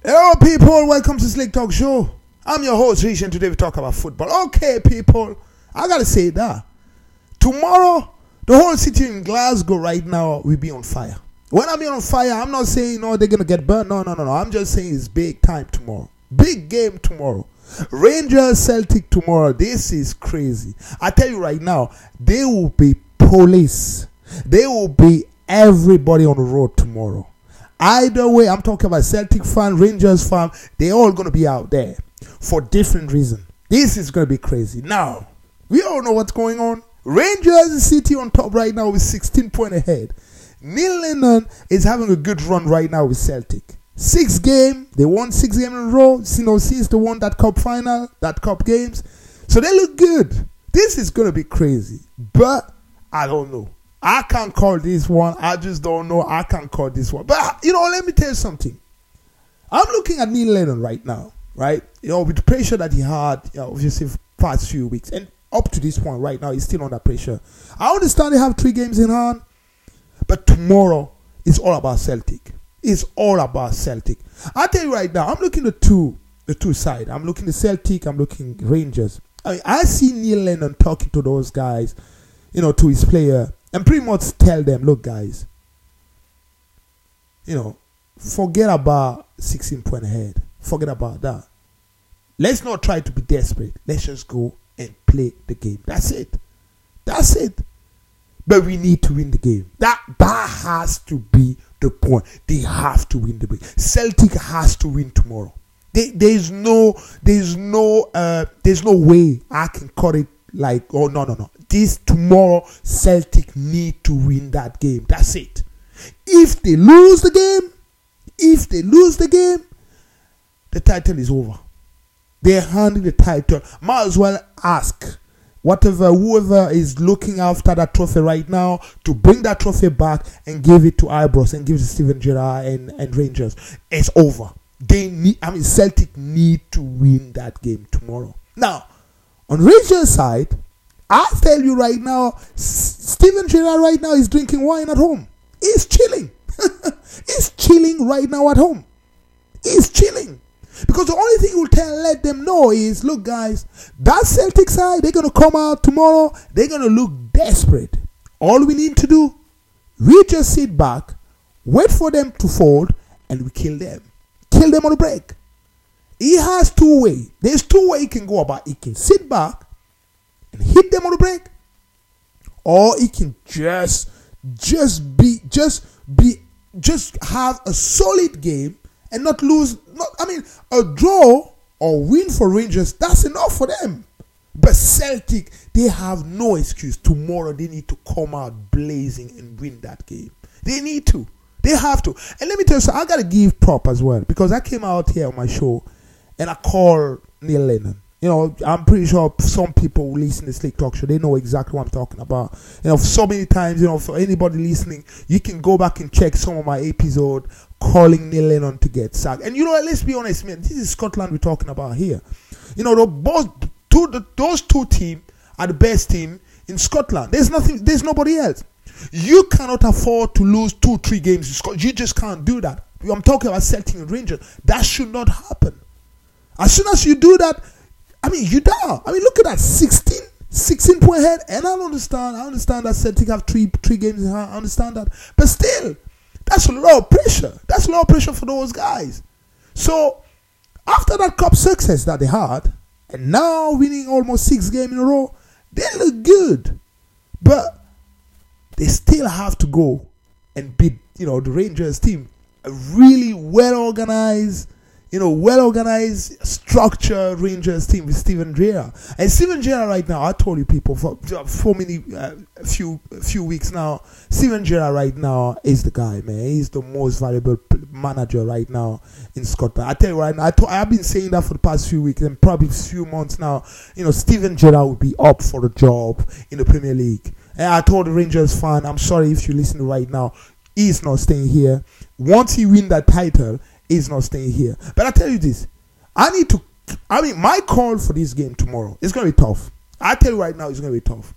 Hello people, welcome to Slick Talk Show. I'm your host Rish and today we talk about football. Okay people, I gotta say that tomorrow the whole city in Glasgow right now will be on fire. When I mean on fire, I'm not saying they're gonna get burned. No. I'm just saying it's big time tomorrow. Big game tomorrow. Rangers Celtic tomorrow. This is crazy. I tell you right now, there will be police. There will be everybody on the road tomorrow. Either way, I'm talking about Celtic fan, Rangers fan, they're all going to be out there for different reasons. This is going to be crazy. Now, we all know what's going on. Rangers City on top right now with 16 points ahead. Neil Lennon is having a good run right now with Celtic. 6 games, they won 6 games in a row, since they won that cup final, that cup games. So they look good. This is going to be crazy. But I don't know. I can't call this one. I just don't know. I can't call this one. But, let me tell you something. I'm looking at Neil Lennon right now, right? With the pressure that he had, obviously, past few weeks. And up to this point right now, he's still under pressure. I understand they have 3 games in hand. But tomorrow, it's all about Celtic. It's all about Celtic. I tell you right now, I'm looking at the two sides. I'm looking at Celtic. I'm looking at Rangers. I see Neil Lennon talking to those guys, to his player. And pretty much tell them, look guys, forget about 16 points ahead. Forget about that. Let's not try to be desperate. Let's just go and play the game. That's it. That's it. But we need to win the game. That has to be the point. They have to win the game. Celtic has to win tomorrow. There's no way I can cut it like, oh no. This tomorrow, Celtic need to win that game. That's it. If they lose the game, the title is over. They're handing the title. Might as well ask whoever is looking after that trophy right now to bring that trophy back and give it to Ibrox and give it to Steven Gerrard and Rangers. It's over. Celtic need to win that game tomorrow. Now, on Rangers' side, I tell you right now, Steven Gerrard right now is drinking wine at home. He's chilling. He's chilling right now at home. He's chilling. Because the only thing he will let them know is, look guys, that Celtic side, they're going to come out tomorrow. They're going to look desperate. All we need to do, we just sit back, wait for them to fold, and we kill them. Kill them on the break. He has 2 ways. There's 2 ways he can go about. He can sit back and hit them on the break, or he can just have a solid game and not lose. A draw or win for Rangers, that's enough for them. But Celtic, they have no excuse. Tomorrow they need to come out blazing and win that game. They need to. They have to. And let me tell you something, I gotta give prop as well, because I came out here on my show and I called Neil Lennon. I'm pretty sure some people who listen to Slick Talk Show, they know exactly what I'm talking about. So many times, for anybody listening, you can go back and check some of my episode calling Neil Lennon to get sacked. And let's be honest, man, this is Scotland we're talking about here. Those 2 teams are the best team in Scotland. There's nobody else. You cannot afford to lose 2-3 games in Scotland. You just can't do that. I'm talking about Celtic and Rangers. That should not happen. As soon as you do that, you down. Look at that, 16 point ahead. And I understand that Celtic have three games in hand. I understand that. But still, that's a lot of pressure. That's a lot of pressure for those guys. So, after that cup success that they had, and now winning almost 6 games in a row, they look good. But they still have to go and beat, the Rangers team. A really well-organized, structured Rangers team with Steven Gerrard. And Steven Gerrard right now, I told you people for few weeks now, Steven Gerrard right now is the guy, man. He's the most valuable manager right now in Scotland. I tell you right now, I've been saying that for the past few weeks and probably few months now. Steven Gerrard will be up for the job in the Premier League. And I told the Rangers fan, I'm sorry if you listen right now, he's not staying here. Once he win that title, he's not staying here. But I tell you this, my call for this game tomorrow, it's going to be tough. I tell you right now, it's going to be tough.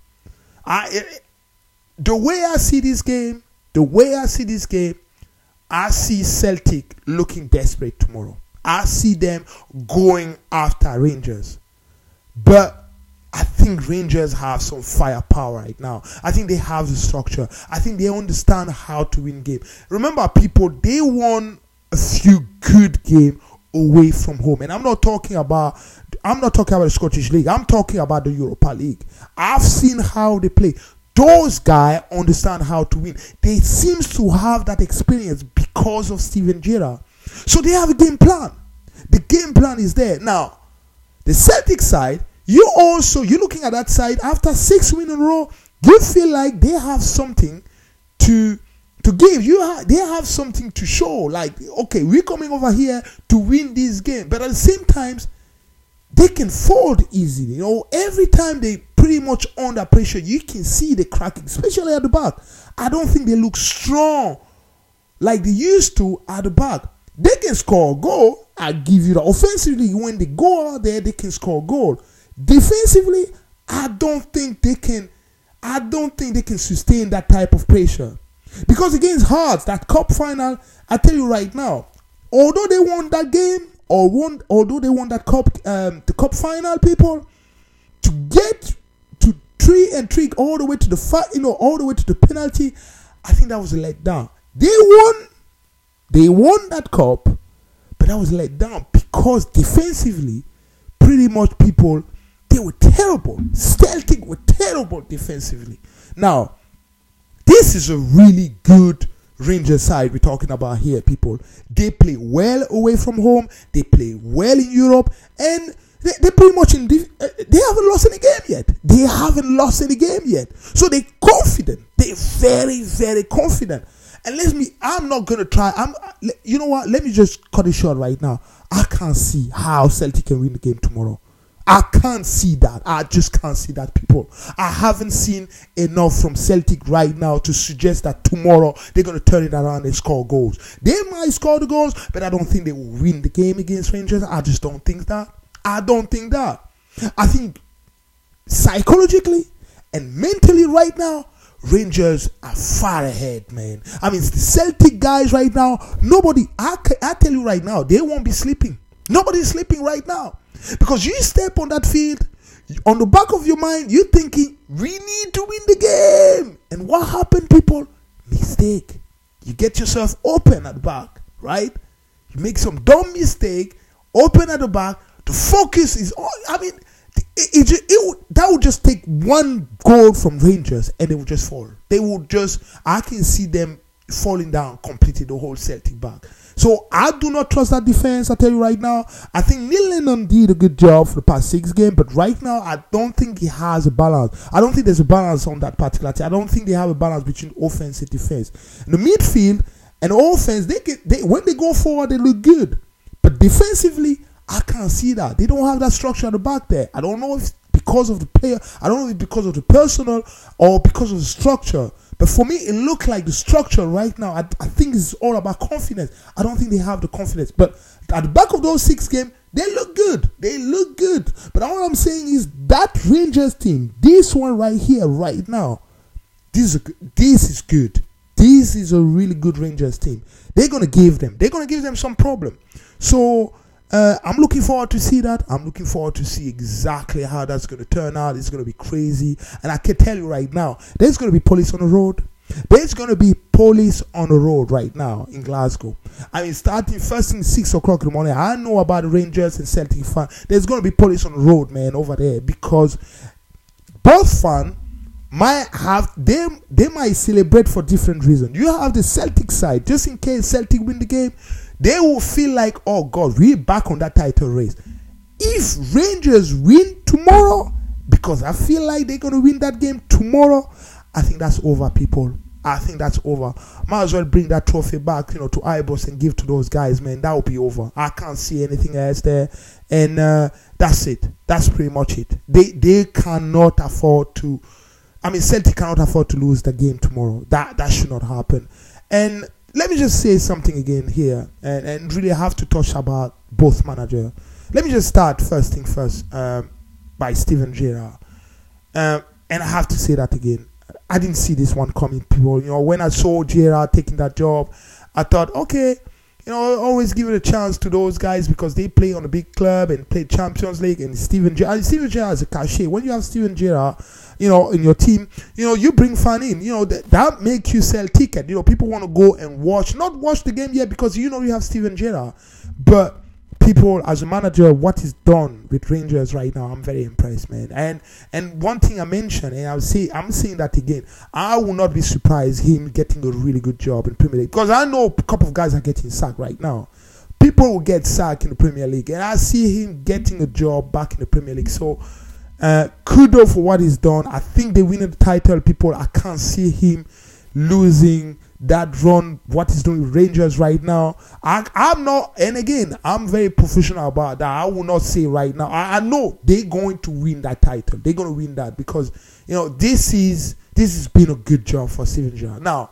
The way I see this game, I see Celtic looking desperate tomorrow. I see them going after Rangers. But I think Rangers have some firepower right now. I think they have the structure. I think they understand how to win games. Remember, people, they won a few good games away from home. And I'm not talking about the Scottish League. I'm talking about the Europa League. I've seen how they play. Those guys understand how to win. They seem to have that experience because of Steven Gerrard. So they have a game plan. The game plan is there. Now, the Celtic side, you're looking at that side, after 6 wins in a row, you feel like they have something to give. They have something to show. Like, okay, we're coming over here to win this game. But at the same time, they can fold easily. Every time they pretty much under pressure, you can see the cracking, especially at the back. I don't think they look strong like they used to at the back. They can score a goal. I give you that. Offensively, when they go out there, they can score a goal. Defensively, I don't think they can sustain that type of pressure. Because against Hearts, that cup final, I tell you right now, although they won that game, although they won that cup, the cup final, people, to get to 3-3 all the way to the fight, all the way to the penalty, I think that was a letdown. They won that cup, but that was a letdown because defensively, pretty much people, they were terrible. Celtic were terrible defensively. Now, this is a really good Rangers side we're talking about here, people. They play well away from home. They play well in Europe. And they're pretty much they haven't lost any game yet. So they're confident. They're very, very confident. And I'm not going to try. You know what? Let me just cut it short right now. I can't see how Celtic can win the game tomorrow. I can't see that. I just can't see that, people. I haven't seen enough from Celtic right now to suggest that tomorrow they're going to turn it around and score goals. They might score the goals, but I don't think they will win the game against Rangers. I just don't think that. I think psychologically and mentally right now, Rangers are far ahead, man. I mean, it's the Celtic guys right now. I tell you right now, they won't be sleeping. Nobody's sleeping right now. Because you step on that field, on the back of your mind, you're thinking, we need to win the game. And what happened, people? Mistake. You get yourself open at the back, right? You make some dumb mistake, open at the back. The focus is on, that would just take one goal from Rangers and they would just fall. I can see them falling down completely, the whole Celtic back. So I do not trust that defense, I tell you right now. I think Neil Lennon did a good job for the past 6 games, but right now I don't think he has a balance. I don't think there's a balance on that particular team. I don't think they have a balance between offense and defense. In the midfield and offense, when they go forward, they look good. But defensively, I can't see that. They don't have that structure at the back there. I don't know if it's because of the player. I don't know if it's because of the personnel or because of the structure. But for me, it looked like the structure right now. I think it's all about confidence. I don't think they have the confidence. But at the back of those 6 games, they look good. But all I'm saying is that Rangers team, this one right here, right now, this is good. This is a really good Rangers team. They're going to give them some problem. So I'm looking forward to see that. I'm looking forward to see exactly how that's going to turn out. It's going to be crazy. And I can tell you right now, there's going to be police on the road. There's going to be police on the road right now in Glasgow. I mean, starting first thing 6 o'clock in the morning. I know about the Rangers and Celtic fans. There's going to be police on the road, man, over there. Because both fans might have, they might celebrate for different reasons. You have the Celtic side, just in case Celtic win the game. They will feel like, oh God, we're back on that title race. If Rangers win tomorrow, because I feel like they're going to win that game tomorrow, I think that's over, people. I think that's over. Might as well bring that trophy back, to Ibos and give to those guys, man. That will be over. I can't see anything else there. And that's it. That's pretty much it. They cannot afford to, Celtic cannot afford to lose the game tomorrow. That should not happen. And let me just say something again here, and really have to touch about both managers. Let me just start first thing first by Steven Gerrard. And I have to say that again. I didn't see this one coming, people. When I saw Gerrard taking that job, I thought, okay, always give it a chance to those guys because they play on a big club and play Champions League. And Steven Gerrard has a cachet. When you have Steven Gerrard, in your team, you bring fan in. That make you sell ticket. People want to go and not watch the game yet because you have Steven Gerrard, but people, as a manager, what is done with Rangers right now, I'm very impressed, man. And one thing I mentioned, and I'm saying that again, I will not be surprised him getting a really good job in Premier League because I know a couple of guys are getting sacked right now. People will get sacked in the Premier League, and I see him getting a job back in the Premier League. So kudos for what he's done. I think they win the title, people. I can't see him losing that run, what he's doing with Rangers right now. I'm not, and again, I'm very professional about that. I will not say right now. I know they're going to win that title. They're going to win that because, this has been a good job for Steven Gerrard. Now,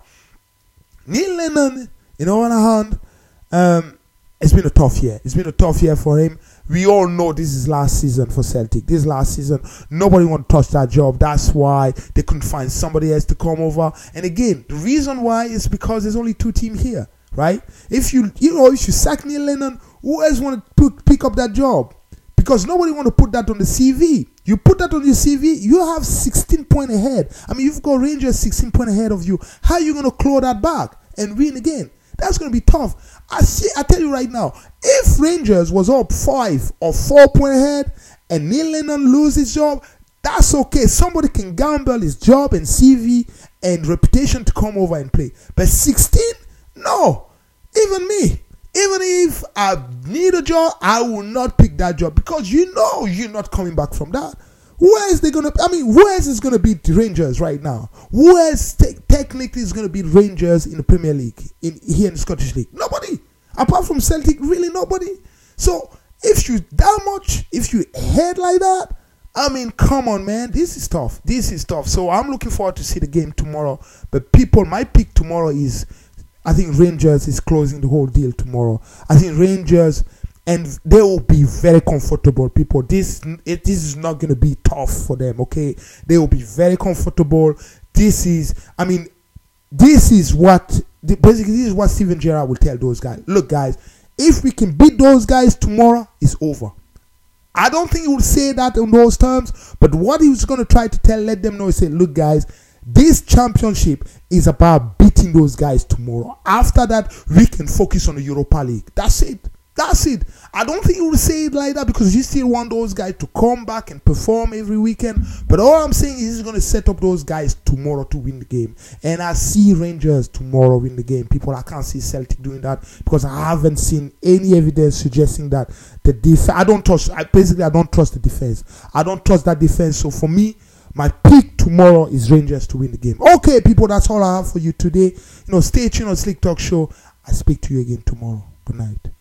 Neil Lennon, on hand, it's been a tough year. It's been a tough year for him. We all know this is last season for Celtic. This last season, nobody want to touch that job. That's why they couldn't find somebody else to come over. And again, the reason why is because there's only 2 teams here, right? If you sack Neil Lennon, who else want to pick up that job? Because nobody want to put that on the CV. You put that on your CV, you have 16 points ahead. I mean, you've got Rangers 16 points ahead of you. How are you going to claw that back and win again? That's going to be tough. I tell you right now, if Rangers was up 5 or 4 points ahead and Neil Lennon lose his job, that's okay. Somebody can gamble his job and CV and reputation to come over and play. But 16? No. Even me. Even if I need a job, I will not pick that job because you're not coming back from that. Who else is going to beat the Rangers right now? Who else technically is going to beat Rangers in the Premier League, here in the Scottish League? Nobody. Apart from Celtic, really nobody. So, if you head like that, come on, man. This is tough. So, I'm looking forward to see the game tomorrow. But people, my pick tomorrow is, I think Rangers is closing the whole deal tomorrow. I think Rangers, and they will be very comfortable, people. This is not going to be tough for them, okay? They will be very comfortable. This is what Steven Gerrard will tell those guys. Look, guys, if we can beat those guys tomorrow, it's over. I don't think he would say that in those terms, but what he was going to try to let them know is say, look, guys, this championship is about beating those guys tomorrow. After that, we can focus on the Europa League. That's it. I don't think he will say it like that because you still want those guys to come back and perform every weekend. But all I'm saying is he's going to set up those guys tomorrow to win the game. And I see Rangers tomorrow win the game. People, I can't see Celtic doing that because I haven't seen any evidence suggesting that the defense. I don't trust the defense. I don't trust that defense. So for me, my pick tomorrow is Rangers to win the game. Okay, people, that's all I have for you today. Stay tuned on Slick Talk Show. I speak to you again tomorrow. Good night.